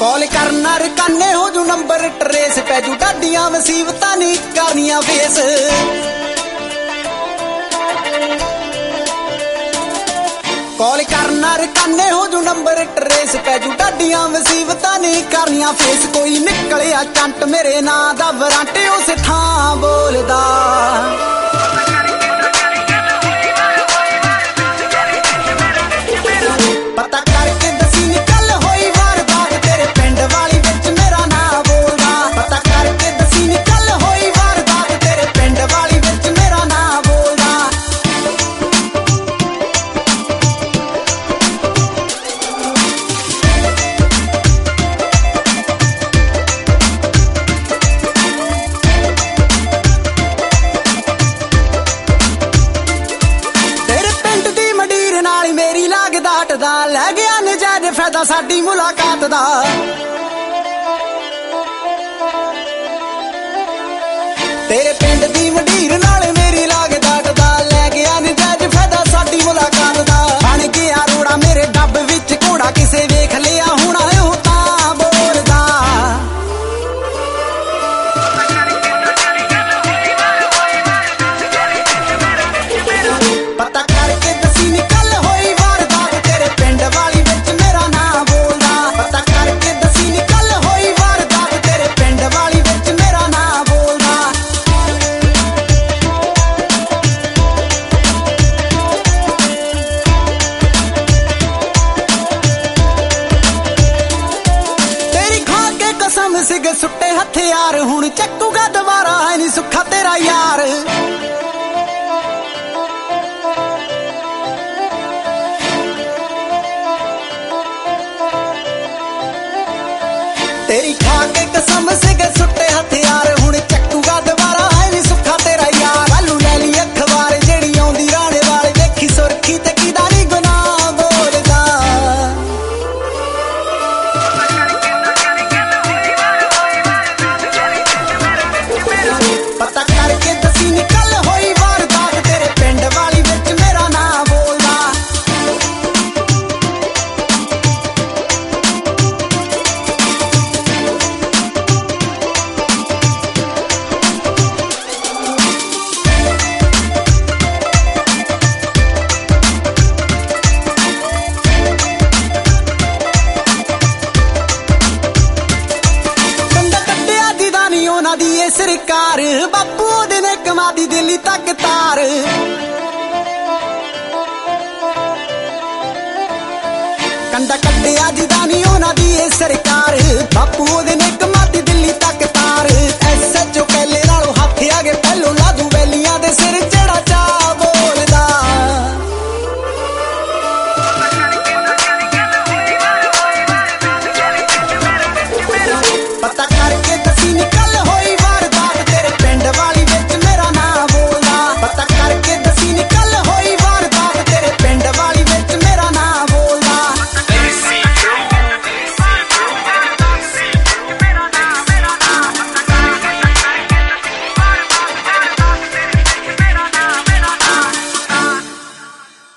call करना रकाने हो जू नंबर ट्रेस पैजू डाडियां मुसीबतां नहीं करनियां फेस कॉल करना रकाने हो जू नंबर ट्रेस पैजू डाडियां मुसीबतां नहीं करनियां फेस कोई निकलिया चंट मेरे नां दा वरांटे उस थां बोलदा पता करके दसी निकल होई वारदात तेरे पिंड वाली विच मेरा नां बोलदा पता करके दसी निकल होई वारदात तेरे पिंड वाली विच मेरा नां बोलदा तेरे पिंड दी मंडीर नाल मेरी लागदा हटदा लै गया नजायज फायदा साडी मुलाकात दा तेरे पिंड दी मंडीर नाल मेरी लागदा हटदा लै गया नजायज फायदा साडी मुलाकात दा बन गया रोड़ा मेरे डब विच घोड़ा किसे वेख लिया हुणा ओह तां बोलदा पता करके दसी निकल होई वारदात तेरे पिंड वाली विच मेरा नां बोलदा पता करके दसी निकल होई वारदात तेरे पिंड वाली विच मेरा नां बोलदा तेरी खा के कसम सिग सुट्टे हथियार हुण चक्कूगा दोबारा है नी सुखा तेरा यार तेरी खा के कसम सिग सुट्टे हथियार हुण चक्कूगा दोबारा है नी सुखा तेरा यार आलू लै ली अखबार जेड़ी आउंदी राणे वाल वेखी सुरखी ते किदा नी गुनाह बोलदा पता करके दसी निकल होई वारदात तेरे पिंड वाली विच मेरा नां बोलदा दी ए सरकार बापू ओदे ने कमा दी दिल्ली तक तार कंडा कड्डिया जिदा नी ओना दी ए सरकार बापू ओदे ने